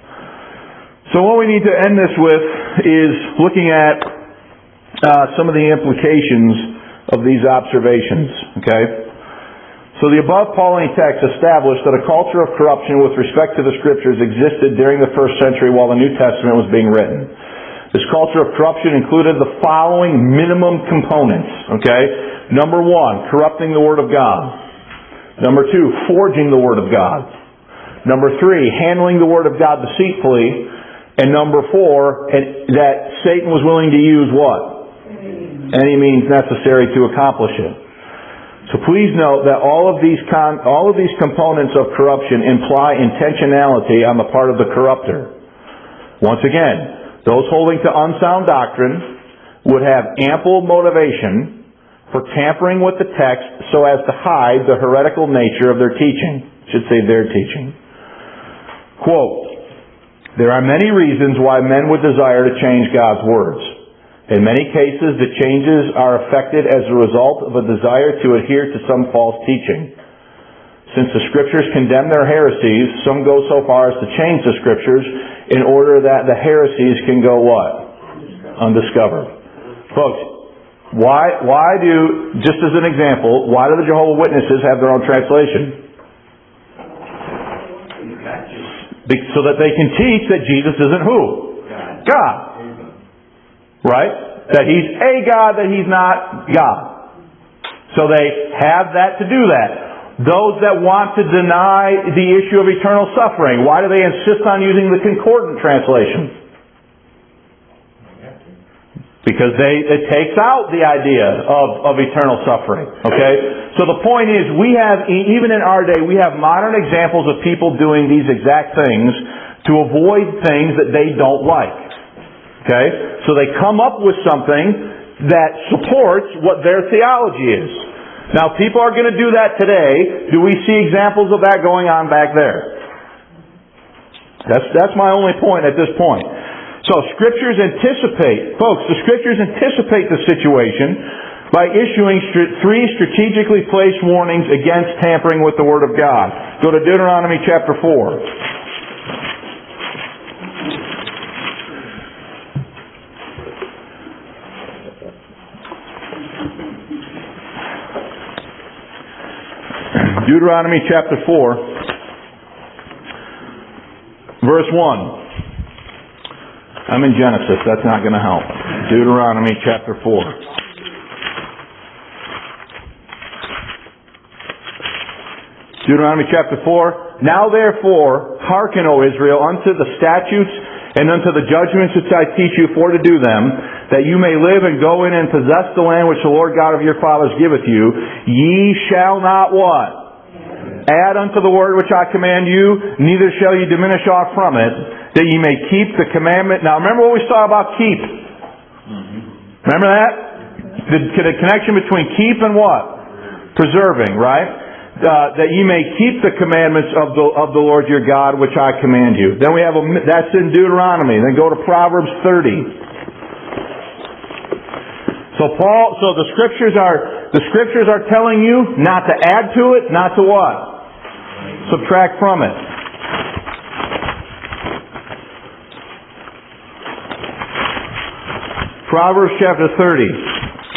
So what we need to end this with is looking at uh, some of the implications of these observations. Okay? So the above Pauline text established that a culture of corruption with respect to the Scriptures existed during the first century while the New Testament was being written. This culture of corruption included the following minimum components. Okay? Number one, corrupting the Word of God. Number two, forging the Word of God. Number three, handling the Word of God deceitfully. And number four, that Satan was willing to use what? Any means necessary to accomplish it. So please note that all of these con- all of these components of corruption imply intentionality on the part of the corrupter. Once again, those holding to unsound doctrine would have ample motivation for tampering with the text so as to hide the heretical nature of their teaching. I should say their teaching. Quote, "There are many reasons why men would desire to change God's words. In many cases, the changes are effected as a result of a desire to adhere to some false teaching. Since the Scriptures condemn their heresies, some go so far as to change the Scriptures in order that the heresies can go what? Undiscovered." Folks, why, why do, just as an example, why do the Jehovah's Witnesses have their own translation? So that they can teach that Jesus isn't who? God. Right? That He's a God, that He's not God. So they have that to do that. Those that want to deny the issue of eternal suffering, why do they insist on using the concordant translation? Because they, it takes out the idea of, of eternal suffering. Okay? So the point is, we have, even in our day, we have modern examples of people doing these exact things to avoid things that they don't like. Okay? So they come up with something that supports what their theology is. Now, people are going to do that today. Do we see examples of that going on back there? That's, that's my only point at this point. So, Scriptures anticipate, folks, the Scriptures anticipate the situation by issuing st- three strategically placed warnings against tampering with the Word of God. Go to Deuteronomy chapter four. Deuteronomy chapter four, verse one. I'm in Genesis. That's not going to help. Deuteronomy chapter four. Deuteronomy chapter four. "Now therefore, hearken, O Israel, unto the statutes and unto the judgments which I teach you for to do them, that you may live and go in and possess the land which the Lord God of your fathers giveth you. Ye shall not" what? "Add unto the word which I command you, neither shall ye diminish aught from it, that ye may keep the commandment." Now remember what we saw about keep. Remember that? The, the connection between keep and what? Preserving, right? Uh, that ye may keep the commandments of the of the Lord your God, which I command you. Then we have a, that's in Deuteronomy. Then go to Proverbs thirty. So Paul, so the scriptures are the scriptures are telling you not to add to it, not to what? Subtract from it. Proverbs chapter thirty.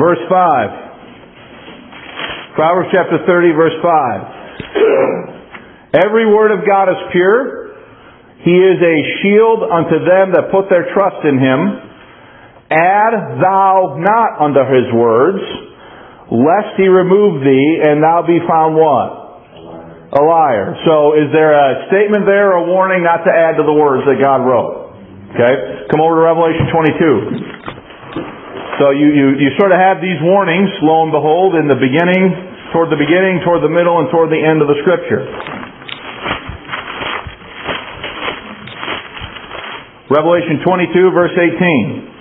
Verse five. Proverbs chapter thirty, verse five. Every word of God is pure. He is a shield unto them that put their trust in Him. Add thou not unto His words, lest He remove thee, and thou be found what? A liar. So is there a statement there, or a warning not to add to the words that God wrote? Okay? Come over to Revelation twenty-two. So you, you, you sort of have these warnings, lo and behold, in the beginning, toward the beginning, toward the middle, and toward the end of the Scripture. Revelation twenty-two, verse eighteen.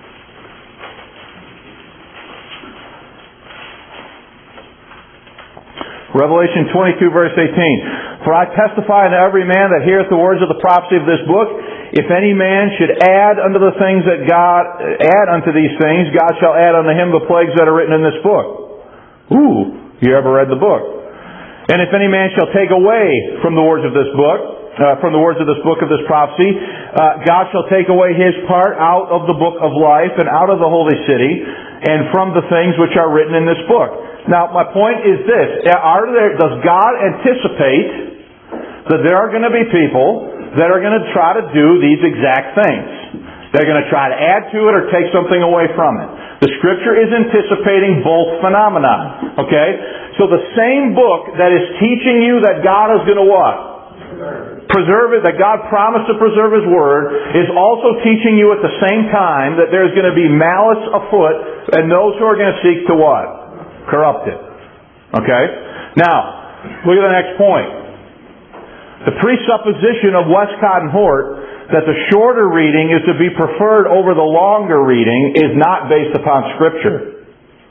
Revelation twenty-two, verse eighteen. For I testify unto every man that heareth the words of the prophecy of this book, if any man should add unto the things that God, add unto these things, God shall add unto him the plagues that are written in this book. Ooh, you ever read the book? And if any man shall take away from the words of this book, uh, from the words of this book of this prophecy, uh, God shall take away his part out of the book of life and out of the holy city, and from the things which are written in this book. Now, my point is this. Are there, does God anticipate that there are going to be people that are going to try to do these exact things? They're going to try to add to it or take something away from it. The Scripture is anticipating both phenomena. Okay? So the same book that is teaching you that God is going to what? Preserve it, that God promised to preserve His Word, is also teaching you at the same time that there's going to be malice afoot and those who are going to seek to what? Corrupt it. Okay? Now, look at the next point. The presupposition of Westcott and Hort that the shorter reading is to be preferred over the longer reading is not based upon Scripture.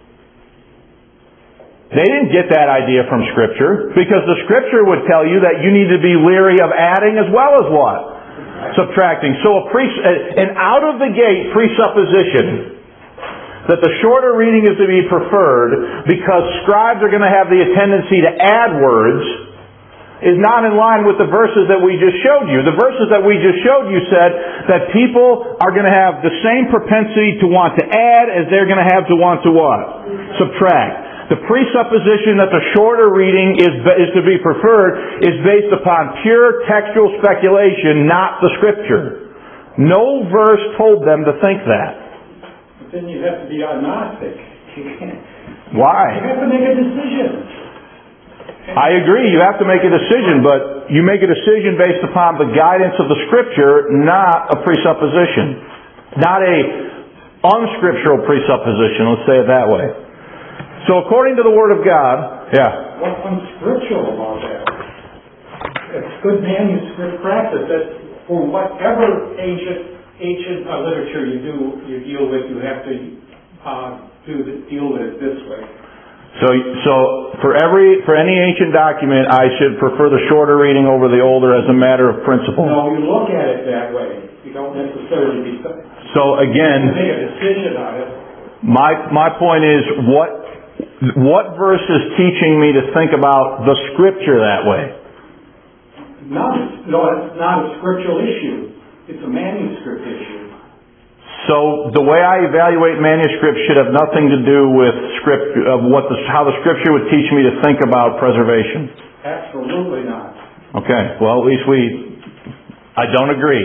They didn't get that idea from Scripture, because the Scripture would tell you that you need to be leery of adding as well as what? Subtracting. So a pre- an out-of-the-gate presupposition that the shorter reading is to be preferred because scribes are going to have the tendency to add words is not in line with the verses that we just showed you. The verses that we just showed you said that people are going to have the same propensity to want to add as they're going to have to want to what? Subtract. The presupposition that the shorter reading is, is to be preferred is based upon pure textual speculation, not the Scripture. No verse told them to think that. Then you have to be agnostic. Why? You have to make a decision. I agree, you have to make a decision, but you make a decision based upon the guidance of the Scripture, not a presupposition. Not a unscriptural presupposition, let's say it that way. So according to the Word of God, yeah. What's unscriptural about that? It's good manuscript practice that for whatever ancient ancient uh, literature you do, you deal with, you have to uh, do the, deal with it this way. So, so for every for any ancient document, I should prefer the shorter reading over the older as a matter of principle. No, you look at it that way. You don't necessarily be. So again, you make a decision on it. My my point is what what verse is teaching me to think about the Scripture that way? None. No, it's not a scriptural issue. It's a manuscript issue. So the way I evaluate manuscripts should have nothing to do with script of what the, how the Scripture would teach me to think about preservation. Absolutely not. Okay. Well, at least we. I don't agree.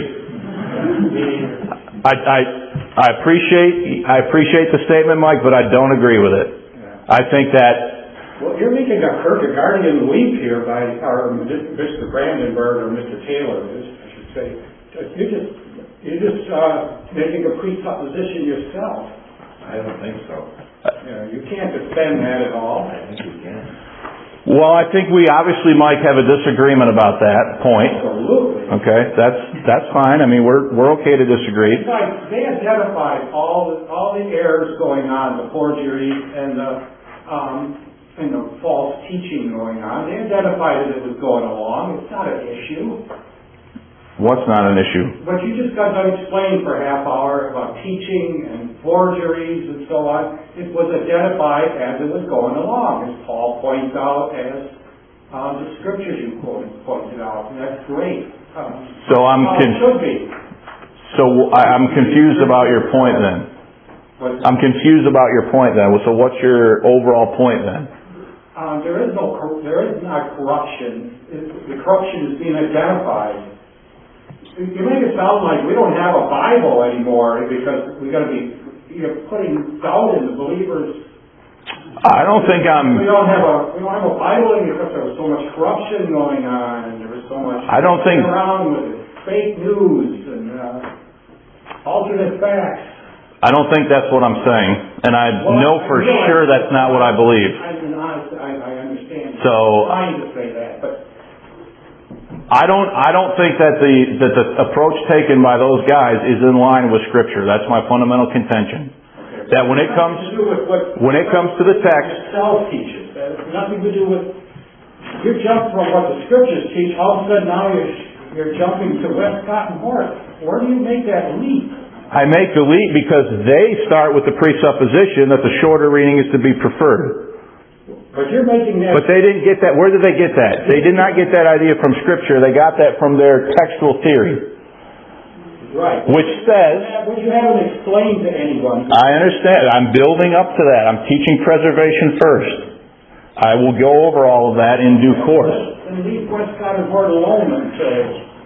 I, I I appreciate I appreciate the statement, Mike, but I don't agree with it. Yeah. I think that. Well, you're making a Kierkegaardian leap here by our Mister Brandenburg or Mister Taylor, I should say. You're just, you're just uh, making a presupposition yourself. I don't think so. You know, you can't defend that at all. I think you can. Well, I think we obviously, Mike, have a disagreement about that point. Absolutely. Okay, that's that's fine. I mean, we're we're okay to disagree. Besides, they identified all the, all the errors going on, the forgeries and the um, and the false teaching going on. They identified that it was going along. It's not an issue. What's not an issue? What you just got to explain for a half hour about teaching and forgeries and so on, it was identified as it was going along, as Paul points out, as uh, the scriptures you quoted pointed out, and that's great. Um, so I'm how con- it should be. So I, I'm confused about your point then. What's I'm confused about your point then. So what's your overall point then? Um, there is no, cor- there is not corruption. It's, the corruption is being identified. You make it sound like we don't have a Bible anymore because we got to be, you're putting doubt in the believers. I don't think I'm. We don't have a, we don't have a Bible anymore because there was so much corruption going on, and there was so much. I don't think. Around with fake news and uh, alternate facts. I don't think that's what I'm saying, and I well, know for I sure that's not what I believe. I mean, honestly, I, I understand. So I'm trying to say that, but. I don't, I don't think that the, that the approach taken by those guys is in line with Scripture. That's my fundamental contention. Okay. That when it comes, when it comes to the text, self teaches. That has nothing to do with, you jump from what the Scriptures teach, all of a sudden now you're, you're jumping to Westcott and Hort. Where do you make that leap? I make the leap because they start with the presupposition that the shorter reading is to be preferred. But you're making that... But they didn't get that. Where did they get that? They did not get that idea from Scripture. They got that from their textual theory. Right. Which says... Which you haven't explained to anyone. I understand. I'm building up to that. I'm teaching preservation first. I will go over all of that in due course. And leave Westcott and Hort alone until...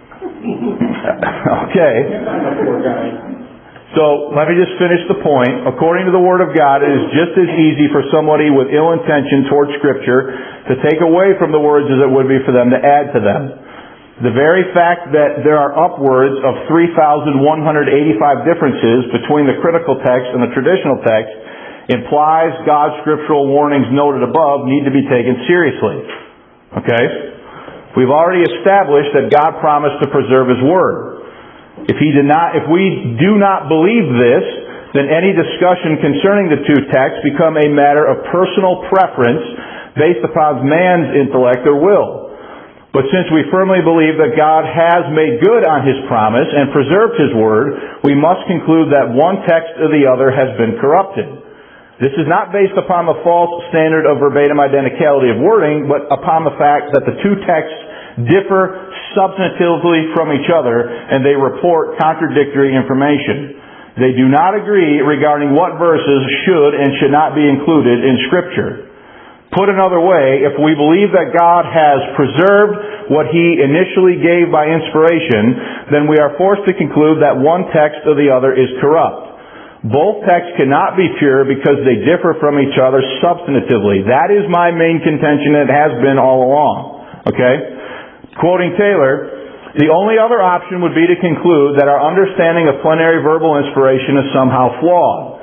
Okay. Poor guy. So, let me just finish the point. According to the Word of God, it is just as easy for somebody with ill intention towards Scripture to take away from the words as it would be for them to add to them. The very fact that there are upwards of three thousand one hundred eighty-five differences between the critical text and the traditional text implies God's scriptural warnings noted above need to be taken seriously. Okay? We've already established that God promised to preserve His Word. If he did not, if we do not believe this, then any discussion concerning the two texts become a matter of personal preference based upon man's intellect or will. But since we firmly believe that God has made good on His promise and preserved His Word, we must conclude that one text or the other has been corrupted. This is not based upon the false standard of verbatim identicality of wording, but upon the fact that the two texts differ substantively from each other, and they report contradictory information. They do not agree regarding what verses should and should not be included in Scripture. Put another way, if we believe that God has preserved what He initially gave by inspiration, then we are forced to conclude that one text or the other is corrupt. Both texts cannot be pure because they differ from each other substantively. That is my main contention, and it has been all along. Okay? Quoting Taylor, the only other option would be to conclude that our understanding of plenary verbal inspiration is somehow flawed.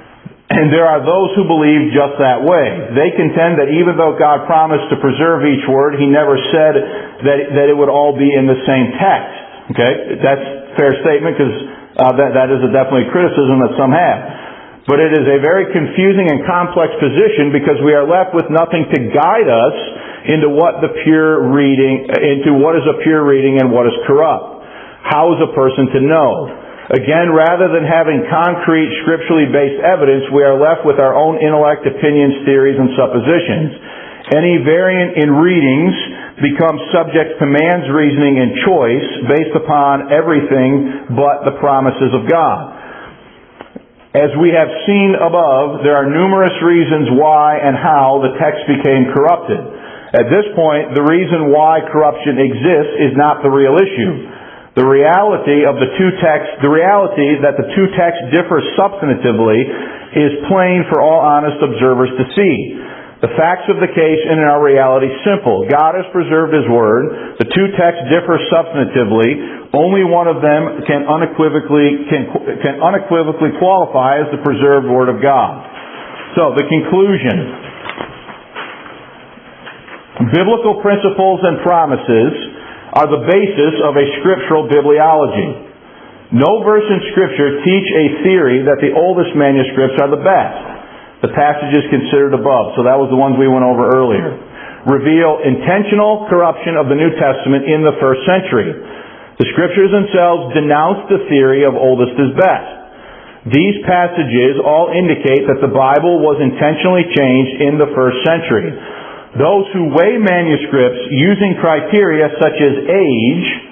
And there are those who believe just that way. They contend that even though God promised to preserve each word, He never said that, that it would all be in the same text. Okay? That's a fair statement because uh, that, that is a definitely criticism that some have. But it is a very confusing and complex position because we are left with nothing to guide us into what the pure reading, into what is a pure reading and what is corrupt. How is a person to know? Again, rather than having concrete scripturally based evidence, we are left with our own intellect, opinions, theories, and suppositions. Any variant in readings becomes subject to man's reasoning and choice based upon everything but the promises of God. As we have seen above, there are numerous reasons why and how the text became corrupted. At this point, the reason why corruption exists is not the real issue. The reality of the two texts, the reality that the two texts differ substantively is plain for all honest observers to see. The facts of the case in our reality simple. God has preserved His Word. The two texts differ substantively. Only one of them can unequivocally can, can unequivocally qualify as the preserved Word of God. So, the conclusion. Biblical principles and promises are the basis of a scriptural bibliology. No verse in Scripture teach a theory that the oldest manuscripts are the best. The passages considered above, so that was the ones we went over earlier, reveal intentional corruption of the New Testament in the first century. The Scriptures themselves denounce the theory of oldest is best. These passages all indicate that the Bible was intentionally changed in the first century. Those who weigh manuscripts using criteria such as age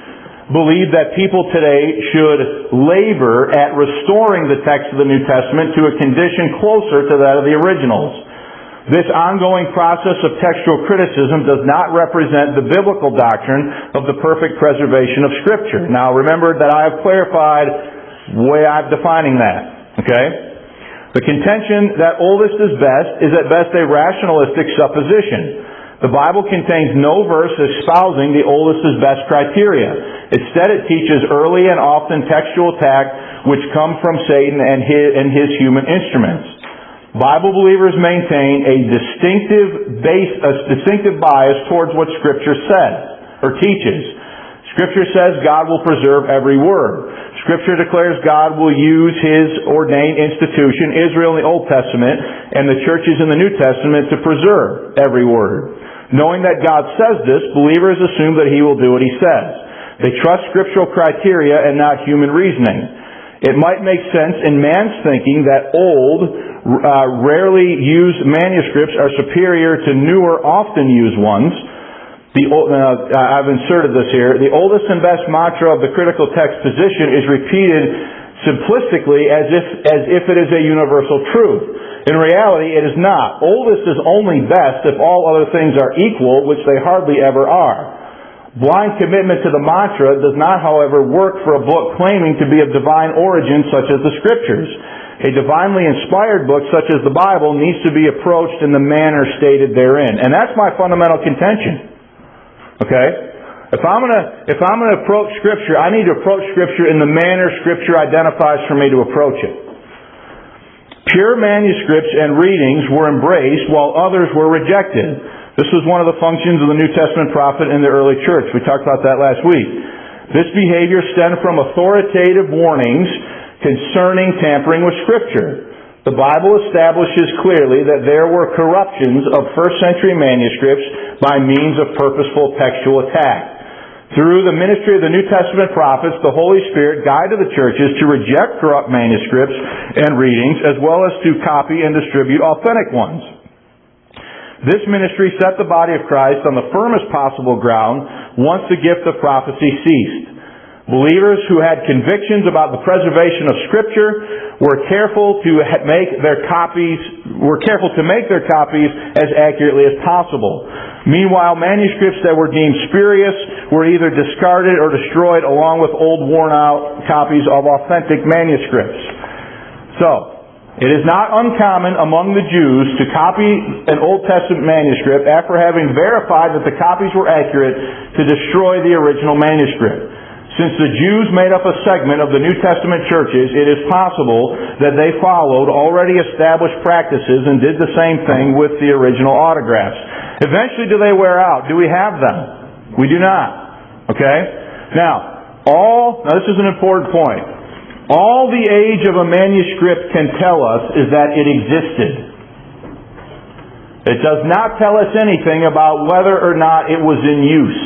believed that people today should labor at restoring the text of the New Testament to a condition closer to that of the originals. This ongoing process of textual criticism does not represent the biblical doctrine of the perfect preservation of Scripture. Now remember that I have clarified the way I'm defining that. Okay? The contention that oldest is best is at best a rationalistic supposition. The Bible contains no verse espousing the oldest is best criteria. Instead, it teaches early and often textual attack which come from Satan and his, and his human instruments. Bible believers maintain a distinctive base, a distinctive bias towards what Scripture says or teaches. Scripture says God will preserve every word. Scripture declares God will use His ordained institution, Israel in the Old Testament, and the churches in the New Testament to preserve every word. Knowing that God says this, believers assume that He will do what He says. They trust scriptural criteria and not human reasoning. It might make sense in man's thinking that old, uh, rarely used manuscripts are superior to newer, often used ones. The, uh, I've inserted this here. The oldest and best mantra of the critical text position is repeated simplistically as if, as if it is a universal truth. In reality, it is not. Oldest is only best if all other things are equal, which they hardly ever are. Blind commitment to the mantra does not, however, work for a book claiming to be of divine origin such as the Scriptures. A divinely inspired book such as the Bible needs to be approached in the manner stated therein. And that's my fundamental contention. Okay? If I'm gonna, if I'm gonna approach Scripture, I need to approach Scripture in the manner Scripture identifies for me to approach it. Pure manuscripts and readings were embraced while others were rejected. This was one of the functions of the New Testament prophet in the early church. We talked about that last week. This behavior stemmed from authoritative warnings concerning tampering with Scripture. The Bible establishes clearly that there were corruptions of first century manuscripts by means of purposeful textual attack. Through the ministry of the New Testament prophets, the Holy Spirit guided the churches to reject corrupt manuscripts and readings, as well as to copy and distribute authentic ones. This ministry set the body of Christ on the firmest possible ground once the gift of prophecy ceased. Believers who had convictions about the preservation of Scripture were careful to make their copies were careful to make their copies as accurately as possible. Meanwhile, manuscripts that were deemed spurious were either discarded or destroyed along with old worn-out copies of authentic manuscripts. So, it is not uncommon among the Jews to copy an Old Testament manuscript after having verified that the copies were accurate to destroy the original manuscript. Since the Jews made up a segment of the New Testament churches, it is possible that they followed already established practices and did the same thing with the original autographs. Eventually, do they wear out? Do we have them? We do not. Okay? Now, all, now this is an important point. All the age of a manuscript can tell us is that it existed. It does not tell us anything about whether or not it was in use.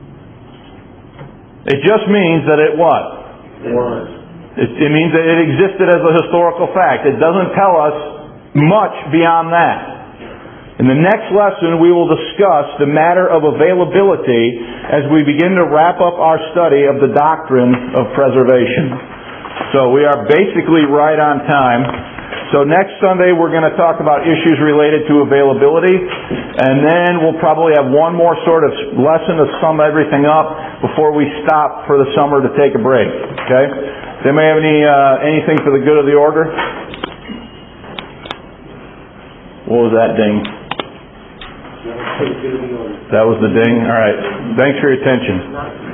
It just means that it what? It was. It, it means that it existed as a historical fact. It doesn't tell us much beyond that. In the next lesson, we will discuss the matter of availability as we begin to wrap up our study of the doctrine of preservation. So we are basically right on time. So next Sunday we're going to talk about issues related to availability, and then we'll probably have one more sort of lesson to sum everything up before we stop for the summer to take a break. Okay? Does anybody have any uh, anything for the good of the order? What was that ding? That was the ding? All right. Thanks for your attention.